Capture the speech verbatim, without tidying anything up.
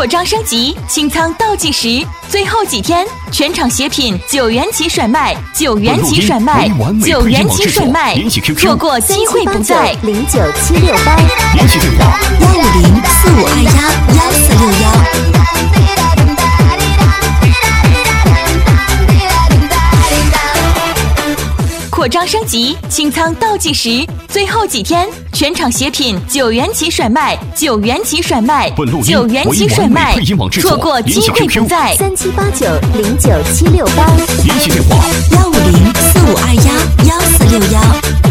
扩张升级，清仓倒计时，最后几天，全场鞋品九元起甩卖，九元起甩卖，九元起甩卖，错过机会不再。 零九七六八， 联系电话幺五零四五二幺幺四六幺。 扩张升级，清仓倒计时，最后几天，全场鞋品九元起甩卖，九元起甩卖，九元起甩卖，错过机会不再。 三七八九零九七六八， 联系电话幺五零四五二幺幺四六幺。